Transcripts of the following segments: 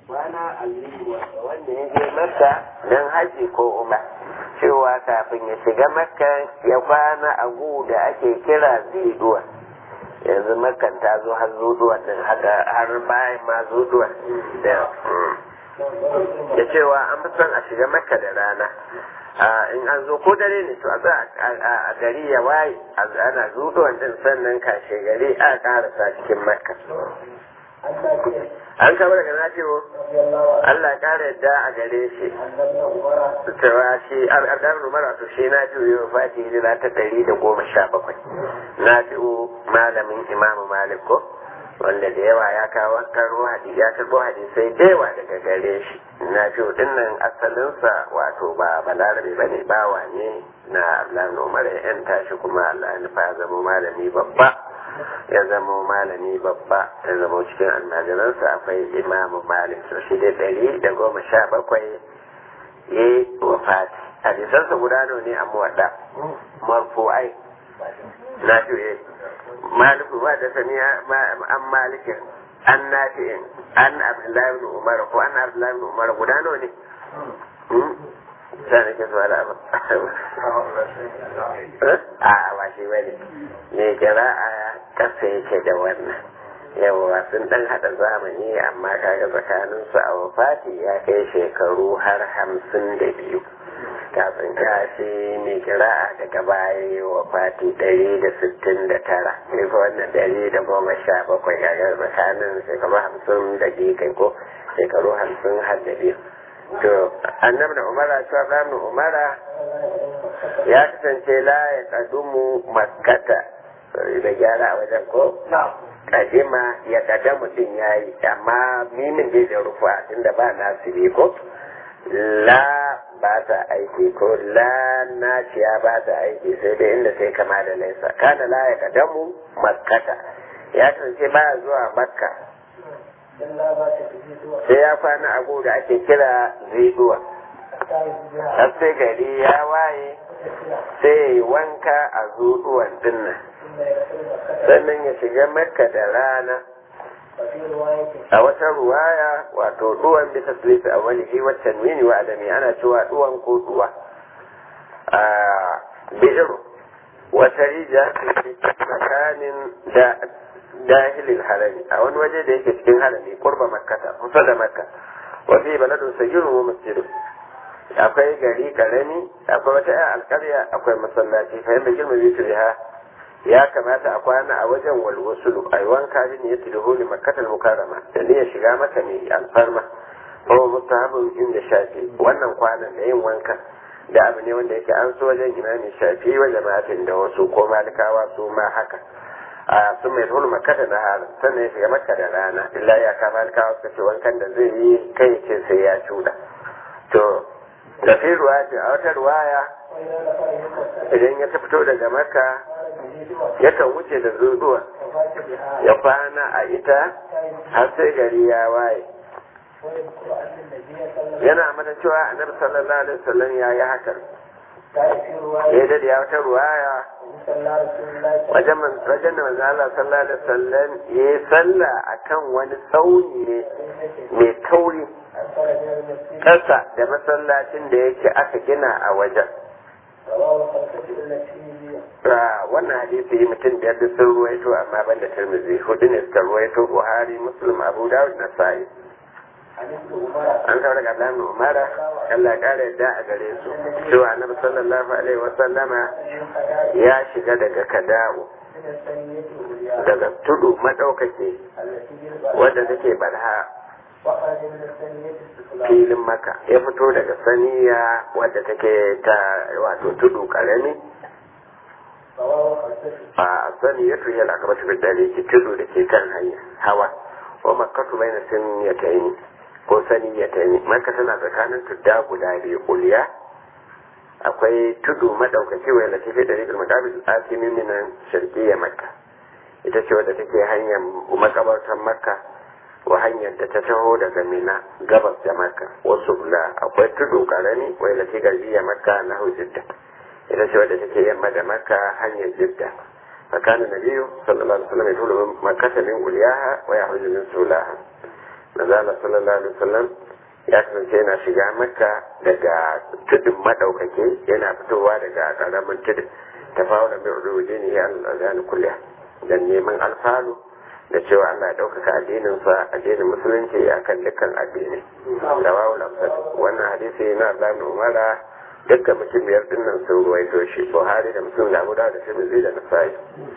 kwana aliyu wanda ya je makka don haji ko umar cewa kafin ya shiga makka ya kwana a gu da ake kira ziduwa. Yanzu makkan ta zo har zuduwa din haka har bayan ma zuduwa da cewa an fi son a shiga makka da rana. In an zo ko dare ne to a gari ya waye ana zuduwan din sannan kashe gari a karasa cikin makka. An kama daga nafi'u Allah ya kara yadda a gare shi cewa shi al'adar umar to shi nafi'u ya fati hijira ta 117. Nafi'u malamin imamu malik ko wanda da yawa ya kawo karbo hadisai da yawa daga gare shi. Nafi'u din nan asalinsa wato ba balarabe bane bawa ne na Abdullahi Umar ya yanta shi kuma Allah ya nufa ya zama malami babba. Ya zama cikin almajiransa akwai imamu malik so shi dai 117 ya yi wafati. Hadisansa guda ne a muwadda marfu'ai na fiye maliku ba da sani an malikin an nafi'in an abdullahi ibn umar ko an abdullahi ibn umar guda ne sai nake zuwa da ba a ba shi bane ne jira'a kasa yake da wannan yawa sun dan hada zamani amma kaga tsakanin su a wafati ya kai shekaru har 52 kafin kashi mai jira'a daga baya wafati 169 ne ko wannan 117 kaga tsakanin shekaru 50 da kai ko shekaru 50 har da biyu. To annabi da umara cewa ɗan umara ya kasance la ya kadumu makkata da gyara a wajen ko kadima ya kadamu din yayi amma mimin dai da rufa tunda ba nasibi ko la ba ta aiki ko la naciya ba ta aiki sai dai inda sai kama da laisa kana la ya kadamu makkata ya kasance ba zuwa makka sai ya kwana abu da ake kira ziduwa har sai gari ya waye sai ya yi wanka a zuduwan dinnan sannan ya shiga makka da rana. A wata ruwaya wato duwan bisa sulisa a wani waccan mini wa adami ana cewa duwan ko duwa a bi'ir wata rija tsakanin da dahilin harami a wani waje da yake cikin harami kurba makkata kusa da makka wafi baladun sagirun wa masjidun akwai gari karami akwai wata yan alkarya akwai masallaci fa yanda girma bitriha ya kamata a kwana a wajen walwasulu ai wanka bin yati da huli makkatal mukarrama da ne ya shiga maka mai alfarma ko mustahabun inda shafi wannan kwanan da yin wanka da abu ne wanda yake an so wajen imami shafi wa jama'atin da wasu ko malikawa su ma haka sun mai hulu makata na halin sannan ya shiga makka da rana illa ya kama alkawa suka ce wankan da zai yi kai ce sai ya cuda. To da fi ruwa ce a wata ruwaya idan ya fito daga makka yakan wuce da zuduwa ya kwana a ita har sai gari ya waye. Yana mata cewa annabi sallallahu alaihi wasallam ya yi hakan ya dade ya wata ruwaya wajen da manzo Allah sallallahu alaihi wasallam ya yi sallah akan wani tsauni ne mai kauri kasa da masallacin da yake aka gina a wajen. Wannan hadisi mutum da sun ruwaito amma banda Tirmidhi, hudu ne suka ruwaito, Buhari, Muslim, Abu Dawud, Nasa'i. An kawo daga Abdullahi Umara Allah ya kare yadda a gare su cewa Annabi sallallahu alaihi wasallama ya shiga daga Kada'u daga tudu madaukake wanda take barha filin Makka ya fito daga Saniya wadda take ta wato tudu karami a Saniya to yana akaba shi da ke tudu da ke kan hanya hawa wa Makkatu bayna Saniyatayn ko Saniyatayn. Makka tana tsakanin tudda guda biyu kuliya akwai tudu madaukaki wa lati fi dariqil maqabir al-asimi min sharqiyya Makka ita ce wadda take hanyar makabartar Makka wa hanyar da ta taho daga Mina gabas da Makka wasu bula akwai tudu karami wa lati garbiya Makka na Jidda ita ce wadda take yamma da Makka hanyar Jidda. فكان النبي صلى الله عليه وسلم يدخل مكة من أولياها ويخرج من سولاها. manzala sallallahu alaihi wasallam ya kasance yana shiga makka daga tudun madaukake yana fitowa daga karamin tudun tafawula mai uruje ne ya al'adani kulliya dan neman alfalu da cewa Allah ya ɗaukaka addinin musulunci akan dukkan addini rawahu al-afsad wannan hadisi na Abdullah ibn Umar dukkan mutum biyar dinnan sun ruwaito shi Buhari da Muslim da Abu Dawud da Tirmidhi da Nasa'i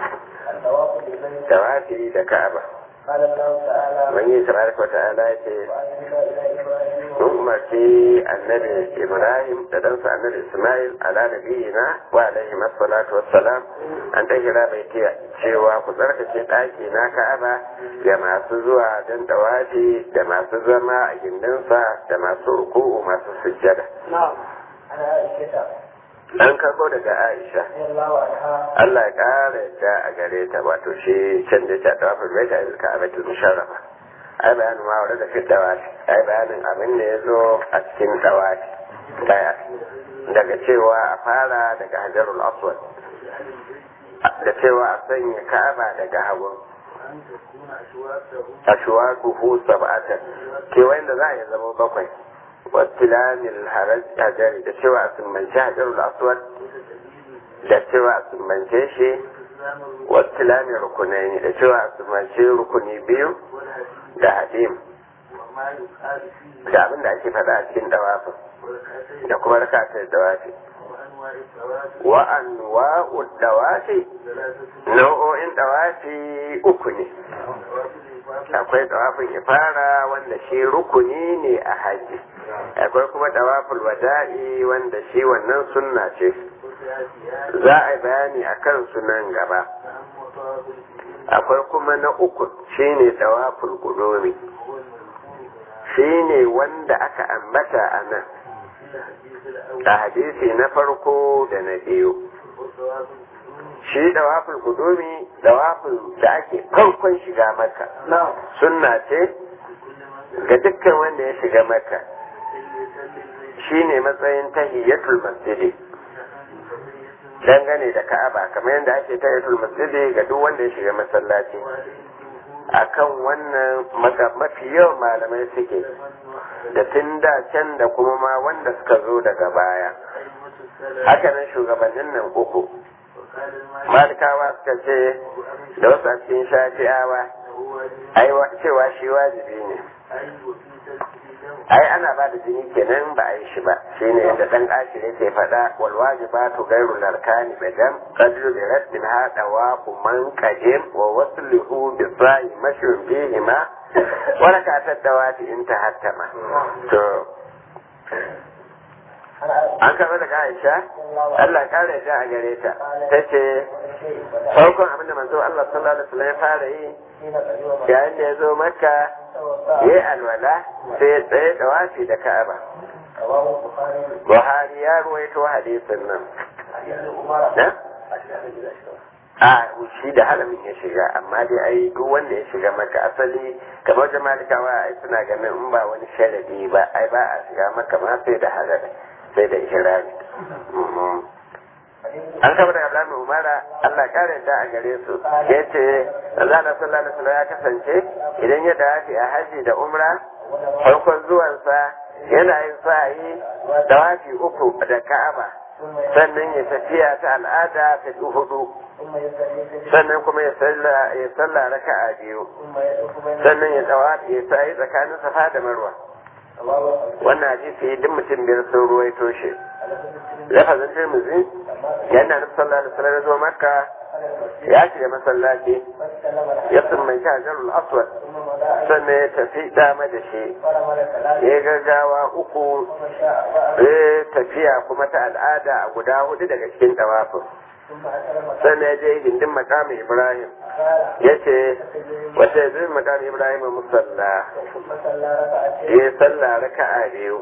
tawafi da Ka'aba man yi tabaraka wa ta'ala yace mun umarci annabi Ibrahim da ɗansa annabi Ismail ala nabiyina wa alaihi masallatu wassalam an tahira baitiya cewa ku tsarkake ɗaki na Ka'aba ga masu zuwa don tawafi da masu zama a gindinsa da masu ruku'u masu sujjada an karbo daga Aisha Allah ya kara yadda a gare ta wato shi can da ta tawafi bai ta ilka a baitul musharrafa ai bayanin ma wadda da fi tawafi ai bayanin abin da ya zo a cikin tawafi daya daga cewa a fara daga hajarul aswad da cewa a sanya Ka'aba daga hagu ashwaquhu sab'atan kewayen da za a yi zama bakwai واستلام الحجر da cewa a sumbance hajarul aswad da cewa a sumbance shi wastilamin rukunai da cewa a sumbance rukuni biyu da hadim da abin da ake faɗa a cikin dawafin da kuma rakatar dawafi wa anwa'ud dawafi nau'o'in dawafi uku ne akwai dawafin ifara wanda shi rukuni ne a haji akwai kuma dawaful wada'i wanda shi wannan sunna ce za a yi bayani a kan sunan gaba akwai kuma na uku shine dawaful qudumi shine wanda aka ambata a nan a hadisi na farko da na biyu shi dawaful qudumi dawaful da ake farkon shiga maka sunna ce ga dukkan wanda ya shiga maka shine matsayin tahiyatul masjidi dangane da Ka'aba kamar yadda ake tahiyatul masjidi ga duk wanda ya shiga masallaci akan wannan mafi yawan malamai suke da tun da can da kuma ma wanda suka zo daga baya hakanan shugabannin nan uku malikawa suka ce da wasu a cikin shafi'awa cewa shi wajibi ne ai ana ba da jini kenan ba a yi shi ba shine yadda dan ashir yake faɗa wal wajibatu ghayru larkani badam qadru bi raddin hada wa man qadim wa wasluhu bi sa'i mashrun bihi ma wa rakatat dawati in tahattama to an karɓa daga Aisha Allah kare ta a gare ta tace farkon abinda manzo Allah sallallahu alaihi wasallam ya fara yi yayin da ya zo Makka yayi alwala sai ya tsaye da wafi da Ka'aba Buhari ya ruwaito hadisin nan a shi da halamin ya shiga amma dai ai duk wanda ya shiga Makka asali kamar jamalikawa ai suna ganin in ba wani sharadi ba ai ba a shiga Makka ma sai da halal sai da ihrami an kama da Abdullahi Umara Allah kare ta a gare su yace Allah sallallahu alaihi wasallam ya kasance idan ya dace a haji da umra farkon zuwansa yana yin sa'i dawafi uku da Ka'aba sannan ya tafiya ta al'ada ta hudu sannan kuma ya salla raka'a biyu sannan ya dawafi ya sa'i tsakanin Safa da Marwa wannan hadisi duk mutum biyar sun ruwaito shi lafazin Tirmidhi yana nufin sallallahu alaihi wasallam zuwa Makka ya shiga masallaci ya sumbanci Hajarul Aswad sannan ya tafi dama da shi ya gaggawa uku ya tafiya kuma ta al'ada a guda hudu daga cikin tawafin sannan ya je gindin makamin Ibrahim ya ce wata ya zai makamin Ibrahim musalla ya salla raka'a biyu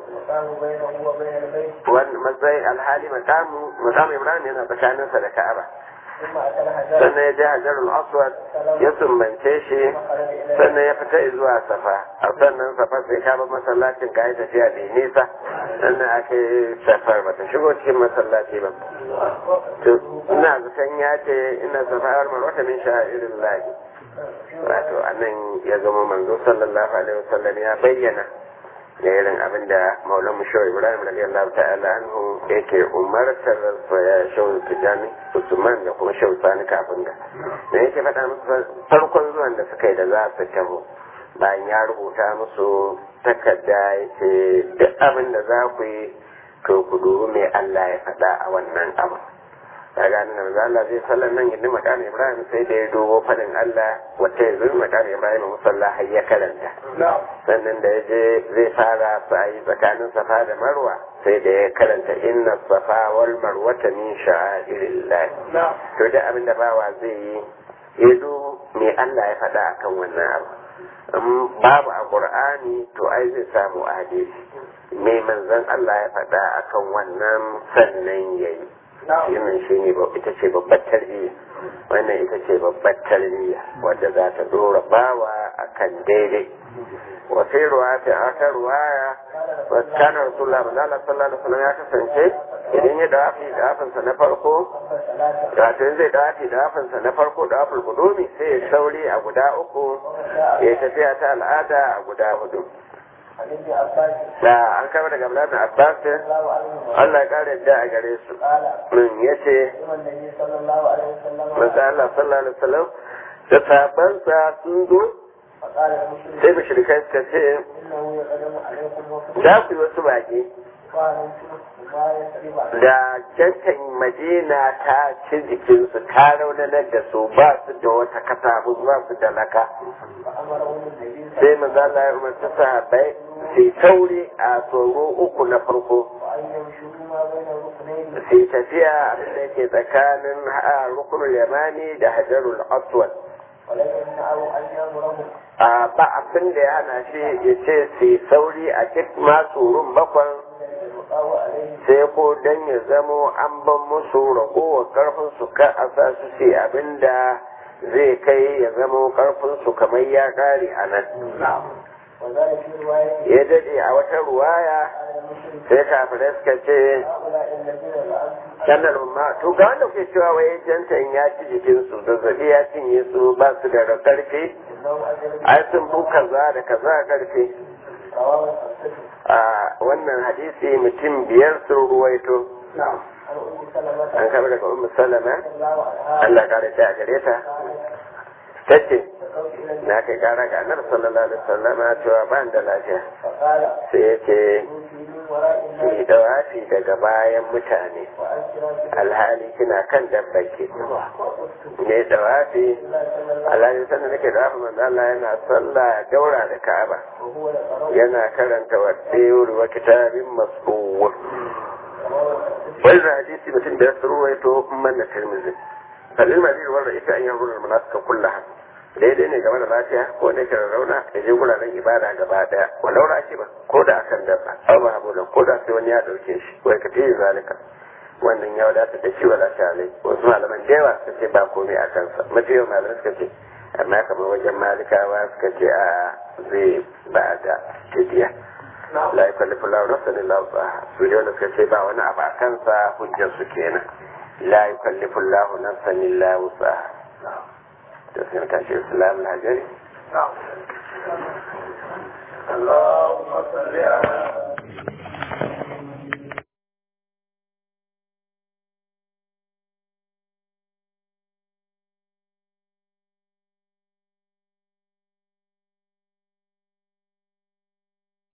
matsayin alhali makamin Ibrahim yana tsakaninsa da Ka'aba sannan ya je Hajarul Aswad ya sumbance shi sannan ya fita zuwa Safa a sannan Safa sai ka bar masallacin ka yi tafiya da nisa sannan aka yi safar bata shigo cikin masallaci ba to ina zaton ya ce ina safar marwata min sha'irin lahi wato anan ya zama manzo sallallahu alaihi wasallam ya bayyana da irin abin da maulan mushaw ibrahim radiyallahu ta'ala anhu yake umartar shawu tijani usman da kuma shawu sani kafin da yake faɗa musu farkon zuwan da suka yi da za su taho bayan ya rubuta musu takarda yake duk abin da za ku yi to ku dubi mai Allah ya faɗa a wannan abu kaga nan da Allah zai sallan nan yadda makan Ibrahim sai da ya dubo fadin Allah wata ya zuwa makan Ibrahim musalla har ya karanta sannan da ya je zai fara sa'i tsakanin safa da marwa sai da ya karanta inna safa wal marwata min sha'airillah to da abin da bawa zai yi ya dubo me Allah ya faɗa akan wannan abu babu a Qur'ani to ai zai samu hadisi me manzon Allah ya faɗa akan wannan sannan yayi wannan shi ne ita ce babbar tarbiyya wannan ita ce babbar tarbiyya wadda za ta dora bawa akan daidai wa sai ruwaya aka ruwaya wa kana rasulullah sallallahu alaihi wasallam ya kasance idan ya dafi dafinsa na farko wato in zai dafi dafinsa na farko daful qudumi sai ya sauri a guda uku ya tafiya ta al'ada a guda hudu da an kama daga Abdullahi bin Abbas Allah ya kare da a gare su min yace manzo Allah sallallahu alaihi wasallam da sahabbansa sun zo sai mushrikai suka ce za ku yi wasu baki da jantan Madina ta ci jikinsu ta raunanar da su ba su da wata katabu ba su da laka sai manzo Allah ya umarci sahabbai sai tauri a tsoro uku na farko sai tafiya abin da yake tsakanin rukunul yamani da hajarul aswad ba abin da ya hana shi ya ce sai sauri a duk masurun bakwan sai ko dan ya zamo an ban musu ragowar karfin su ka a sa su ce abin da zai kai ya zamo karfin su kamar ya kare a nan ya daɗe a wata ruwaya sai kafirai suka ce sannan ma to ga wanda ke cewa wai jantan ya ci jikinsu zazzabi ya cinye su ba su da karfi ai sun bu kaza da kaza karfi a wannan hadisi mutum biyar sun ruwaito an kama daga ummu salama Allah kare ta a gare ta tace na kai kara ga annabi sallallahu alaihi wasallam cewa ba da lafiya sai yace ki dawafi daga bayan mutane alhali kina kan dabbake ne dawafi alhali sannan nake dawafi manzo Allah yana sallah daura da Ka'aba yana karanta wa tsayuri wa kitabin masbur wannan hadisi mutum da ya ruwaito manna Tirmidhi kalil madina wanda ita an yanzu da munafika kullaha daidai ne game da lafiya ko da ke rauna da je guraren ibada gaba daya walau rashi ba ko da akan dabba aw ba abu ko da sai wani ya dauke shi wai ka tiyi zalika wannan ya wadata da shi wala shalai wasu malaman da yawa suka ce ba komai a kansa mafi yawan malaman suka ce amma kamar wajen malikawa suka ce a zai ba da fidiya la yukallifu Allahu nafsan illa wus'aha su ne wanda suka ce ba wani abu a kansa hujjar su kenan la yukallifu Allahu nafsan illa wus'aha da sun tashi Islam Najeriya.